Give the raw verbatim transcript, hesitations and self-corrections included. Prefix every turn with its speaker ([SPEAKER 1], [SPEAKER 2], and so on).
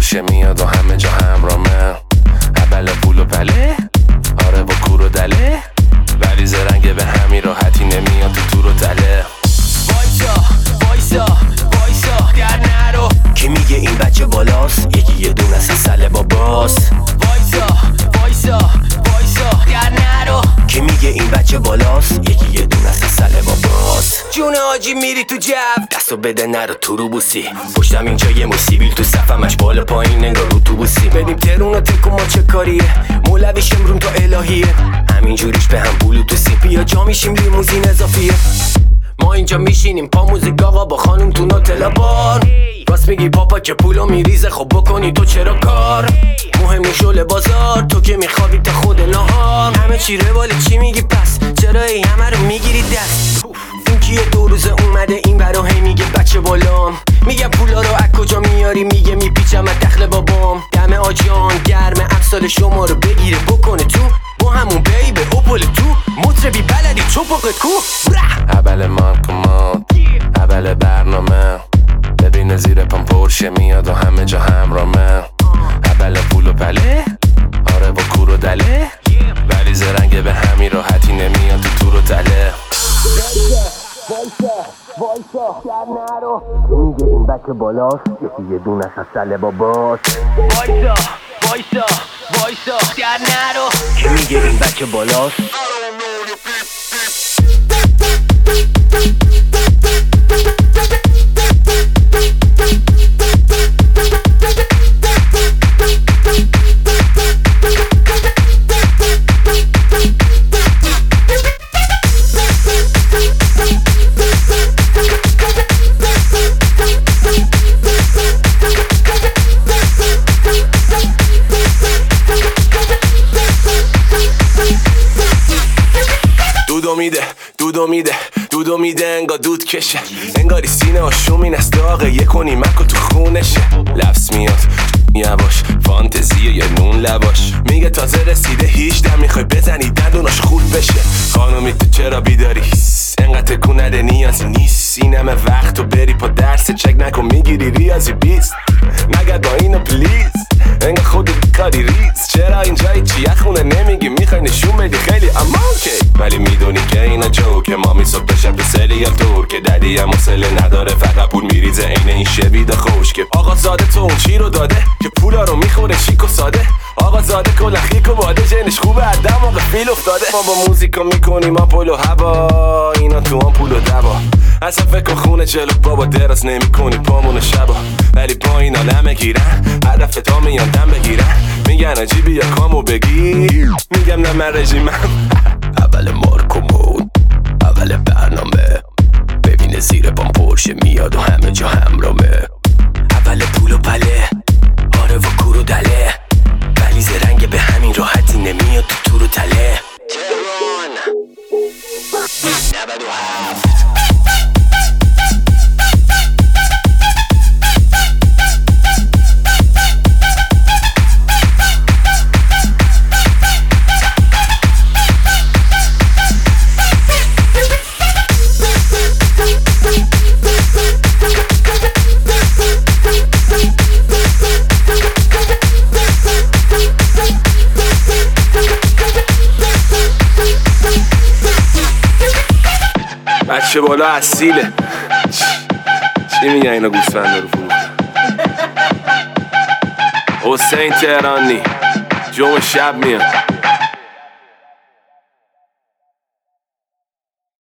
[SPEAKER 1] پرشه میاد و همه جا همرامه. اول پول و پله، آره با کور و دله، ولی زرنگ به همین راحتی نمیاد تو تور و تله.
[SPEAKER 2] وایسا وایسا وایسا در نرو،
[SPEAKER 3] کی میگه این بچه بالاست؟ یکی یه دونه از سله باباست.
[SPEAKER 2] وایسا وایسا وایسا در نرو،
[SPEAKER 3] کی میگه این بچه بالاست؟ یکی یه دونه از سله باباست.
[SPEAKER 2] جون آجی میری تو جو،
[SPEAKER 3] دستو بده نرو تو رو بوسی، پشتم اینجا یه موسیبیل تو صفمش بالا پایین انگار رو تو بوسی.
[SPEAKER 2] بریم ترون و تکو ما چه کاریه، مولویش امرون تا الهیه،
[SPEAKER 3] همینجوریش به هم بلوتوسی.
[SPEAKER 2] بیا جا میشیم لیموزین اضافیه. ما اینجا میشینیم پا موزیک آقا با خانم تو نوتلا بار. راست میگی پاپا که پولو میریزه، خب بکنی تو چرا کار؟ مهم نیست شل بازار، تو که میخوابی تا خود نهار. همه چی رواله چی میگی پس؟ چرا ای همه رو میگیری دست؟ این کیه دو روزه اومده این برا هی میگه بچه بالام. میگم پولا رو از کجا میاری؟ میگه میپیچم از دخل بابام. دم آجان گرم افسال شما رو بگیره بکنه تو، با همون بیبه اوپل تو مطربی بلدی چوپاقت کو.
[SPEAKER 1] اول مارکومات، اول برنامه، ببین زیر پام پرشه میاد و همه جا همرامه. اول پول و پله، آره با کور و دله، ولی زرنگ به همین راحتی نمیاد تو تور و تله.
[SPEAKER 2] وایسا وایسا در نرو،
[SPEAKER 3] کی میگه این بچه بالاست؟ یکی یه دونه از سله باباست.
[SPEAKER 2] وایسا وایسا وایسا در نرو،
[SPEAKER 3] کی میگه این بچه بالاست؟
[SPEAKER 1] دودو میده دودو میده دودو میده انگار دود کشه، انگاری سینه آشومین از داغه یه کنی مکو تو خونشه. لفظ میاد یواش فانتزیه یا نون لواش، میگه تازه رسیده هیچده میخوای بزنی دندوناش خورد بشه. خانومی تو چرا بیداری؟ انقدر تکون نده نیازی نیست، این همه وقت تو بری پا درس چک نکن میگیری ریاضی بیست. نگه با اینو پلیز انگار خودت کاری ریز، چرا اینجایی چیه خونه نمیگی میخوای نشون بدی خیلی اما اوکی، ولی میدونی که اینا جوکه. ما میصبح بشم تو سریال دور که ددی هم حوصله نداره، فقط پول میریزه عین این شوید خوش که آقا زاده تو اون چی رو داده که پولا رو میخوره شیک و ساده. آقا زاده کلا خیک و باده جنش خوبه هر دماغ فیل افتاده. ما با موزیکا میکنیم آپول و هوا، اینا تو هم پول و دوا. اصلا فکر خونه جلو بابا دراز نمیکنی پامون شبا، ولی با اینا نمه گیرن هدف تا میان دم بگیرن. میگن عجیبی بیا کامو بگیر، میگم نه من رژیمم.
[SPEAKER 3] اول مارکو مود، اول برنامه، ببین زیر پام پرشه میاد و همه جا همرامه. اول پول و پله، آره و کور و دله، ولی زرنگ به همین راحتی نمیاد تو تور و تله. تهران نود و هفت.
[SPEAKER 1] بچه بالا اصیله، چی میگن اینا گوسفنده رو فروخته؟ حسین تهرانی جمعه شب میاد.